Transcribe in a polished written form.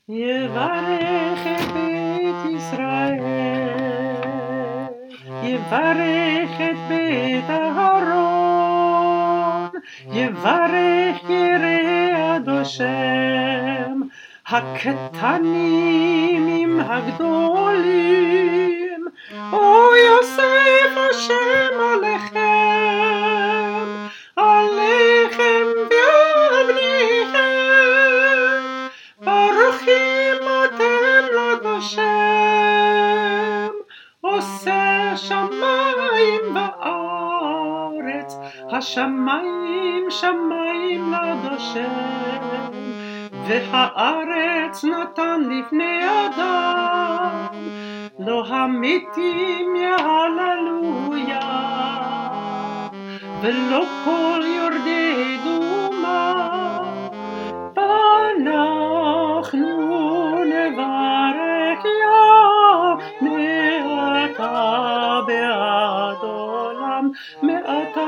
יברך את בית ישראל, יברך את בית אהרון, יברך ירא עד השם, הקטנים עם הגדולים, או יוסף השם עליכם, עליכם ועל בניכם, ברוכים אתם לעד השם, עושה שמיים וארץ, השמיים שמיים לעד השם, והארץ נתן לבני אדם, לא המתים יהללויה, ולא כל יורדי דומה, ואנחנו נברך יה מעתה ועד עולם, מעתה